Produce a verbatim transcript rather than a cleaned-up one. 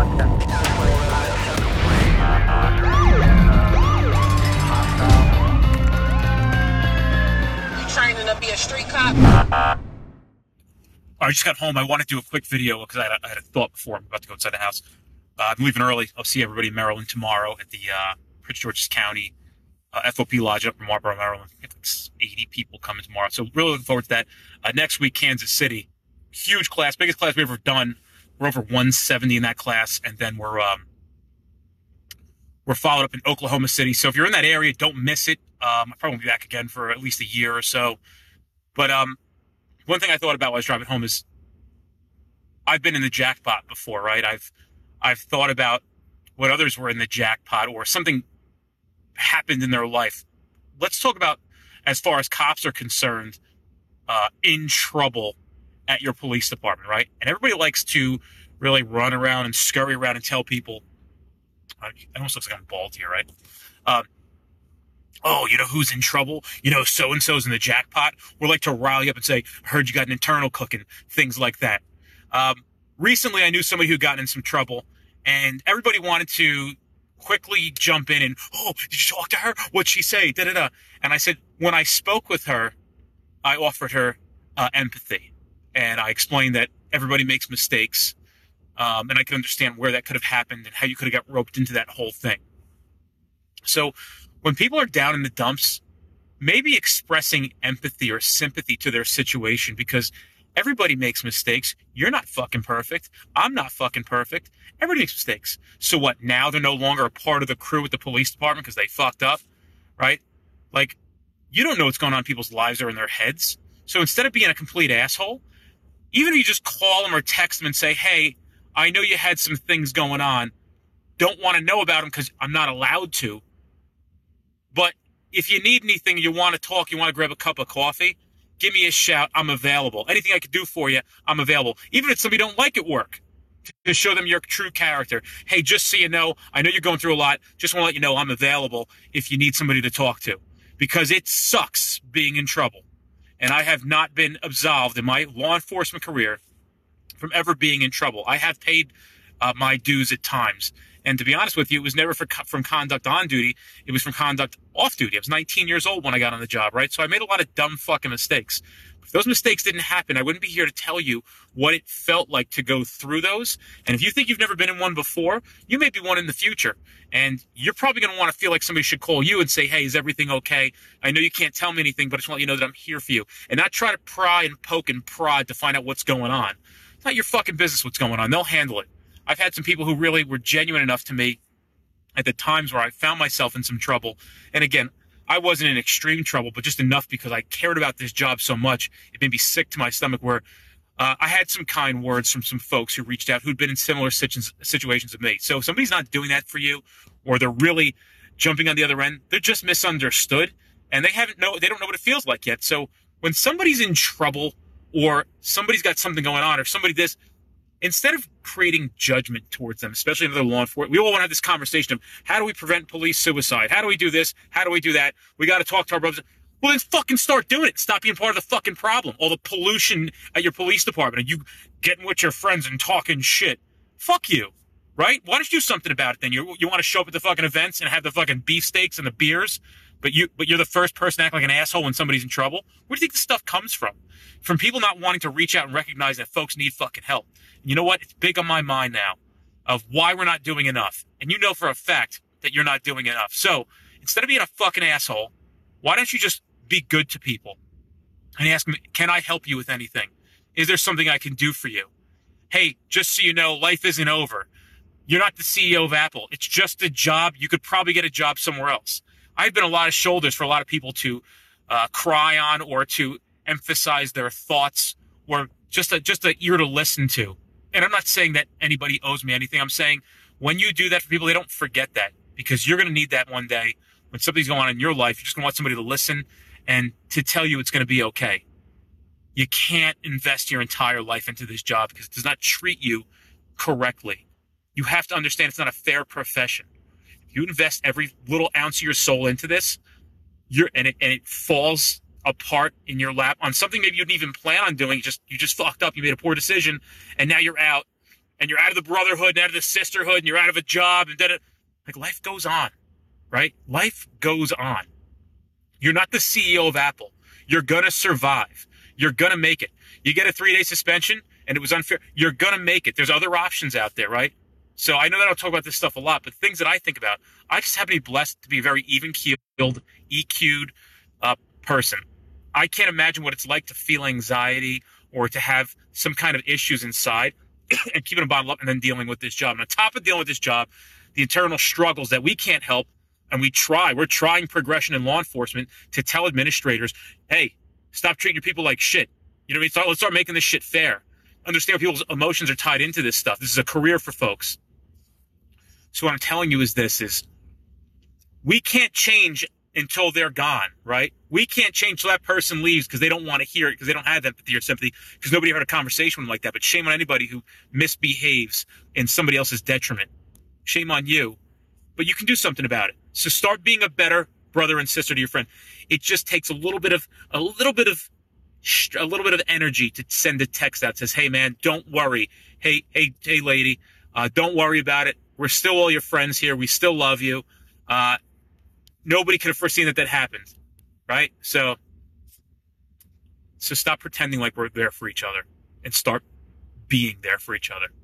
Training to be a street cop. I just got home. I want to do a quick video because I, I had a thought before I'm about to go inside the house. Uh, I'm leaving early. I'll see everybody in Maryland tomorrow at the uh, Prince George's County uh, F O P Lodge up in Marlboro, Maryland. I think it's eighty people coming tomorrow. So really looking forward to that. Uh, next week, Kansas City. Huge class, biggest class we've ever done. We're over one seventy in that class, and then we're um, we're followed up in Oklahoma City. So if you're in that area, don't miss it. Um, I probably won't be back again for at least a year or so. But um, one thing I thought about while I was driving home is I've been in the jackpot before, right? I've I've thought about what others were in the jackpot or something happened in their life. Let's talk about, as far as cops are concerned, uh, in trouble at your police department, right? And everybody likes to really run around and scurry around and tell people, uh, it almost looks like I'm bald here, right? Uh, oh, you know who's in trouble? You know, so-and-so's in the jackpot. We're like to rally up and say, I heard you got an internal cooking, things like that. Um, recently, I knew somebody who got in some trouble, and everybody wanted to quickly jump in and, oh, did you talk to her? What'd she say? Da-da-da. And I said, when I spoke with her, I offered her uh, empathy. And I explained that everybody makes mistakes, um, and I could understand where that could have happened and how you could have got roped into that whole thing. So when people are down in the dumps, maybe expressing empathy or sympathy to their situation, because everybody makes mistakes. You're not fucking perfect. I'm not fucking perfect. Everybody makes mistakes. So what? Now they're no longer a part of the crew at the police department because they fucked up, right? Like, you don't know what's going on in people's lives or in their heads. So instead of being a complete asshole, even if you just call them or text them and say, hey, I know you had some things going on. Don't want to know about them because I'm not allowed to. But if you need anything, you want to talk, you want to grab a cup of coffee, give me a shout. I'm available. Anything I can do for you, I'm available. Even if somebody don't like at work, to show them your true character. Hey, just so you know, I know you're going through a lot. Just want to let you know I'm available if you need somebody to talk to. Because it sucks being in trouble. And I have not been absolved in my law enforcement career from ever being in trouble. I have paid uh, my dues at times. And to be honest with you, it was never for, from conduct on duty. It was from conduct off duty. I was nineteen years old when I got on the job, right? So I made a lot of dumb fucking mistakes. If those mistakes didn't happen, I wouldn't be here to tell you what it felt like to go through those. And if you think you've never been in one before, you may be one in the future. And you're probably going to want to feel like somebody should call you and say, hey, is everything okay? I know you can't tell me anything, but I just want you to know that I'm here for you. And not try to pry and poke and prod to find out what's going on. It's not your fucking business what's going on. They'll handle it. I've had some people who really were genuine enough to me at the times where I found myself in some trouble. And again, I wasn't in extreme trouble, but just enough because I cared about this job so much. It made me sick to my stomach where uh, I had some kind words from some folks who reached out who'd been in similar situations with me. So if somebody's not doing that for you, or they're really jumping on the other end, they're just misunderstood, and they haven't know they don't know what it feels like yet. So when somebody's in trouble, or somebody's got something going on, or somebody this, instead of creating judgment towards them, especially in other law enforcement, we all want to have this conversation of how do we prevent police suicide? How do we do this? How do we do that? We got to talk to our brothers. Well, then fucking start doing it. Stop being part of the fucking problem. All the pollution at your police department and you getting with your friends and talking shit. Fuck you, right? Why don't you do something about it then? You you want to show up at the fucking events and have the fucking beefsteaks and the beers, but, you, but you're the first person to act like an asshole when somebody's in trouble? Where do you think this stuff comes from? From people not wanting to reach out and recognize that folks need fucking help. And you know what? It's big on my mind now of why we're not doing enough. And you know for a fact that you're not doing enough. So instead of being a fucking asshole, why don't you just be good to people and ask them, can I help you with anything? Is there something I can do for you? Hey, just so you know, life isn't over. You're not the C E O of Apple. It's just a job. You could probably get a job somewhere else. I've been a lot of shoulders for a lot of people to uh, cry on or to emphasize their thoughts or just a, just an ear to listen to. And I'm not saying that anybody owes me anything. I'm saying when you do that for people, they don't forget that because you're going to need that one day when something's going on in your life. You're just going to want somebody to listen and to tell you it's going to be okay. You can't invest your entire life into this job because it does not treat you correctly. You have to understand it's not a fair profession. If you invest every little ounce of your soul into this, you're and it, and it falls apart in your lap on something maybe you didn't even plan on doing. You just you just fucked up. You made a poor decision, and now you're out, and you're out of the brotherhood and out of the sisterhood and you're out of a job and da-da. Like, life goes on, right? Life goes on. You're not the C E O of Apple. You're going to survive. You're going to make it. You get a three-day suspension and it was unfair. You're going to make it. There's other options out there, right? So I know that I don't talk about this stuff a lot, but things that I think about, I just happen to be blessed to be a very even-keeled, E Q'd uh, person. I can't imagine what it's like to feel anxiety or to have some kind of issues inside and keeping them bottled up and then dealing with this job. And on top of dealing with this job, the internal struggles that we can't help, and we try, we're trying progression in law enforcement to tell administrators, hey, stop treating your people like shit. You know what I mean? Start, let's start making this shit fair. Understand people's emotions are tied into this stuff. This is a career for folks. So what I'm telling you is this, is we can't change until they're gone, right? We can't change till that person leaves because they don't want to hear it, because they don't have empathy or sympathy, because nobody had a conversation with them like that. But shame on anybody who misbehaves in somebody else's detriment. Shame on you. But you can do something about it. So start being a better brother and sister to your friend. It just takes a little bit of a little bit of a little bit of energy to send a text out that says, hey man, don't worry. Hey, hey, hey lady, uh, don't worry about it. We're still all your friends here. We still love you. Uh, nobody could have foreseen that that happened, right? So, so stop pretending like we're there for each other and start being there for each other.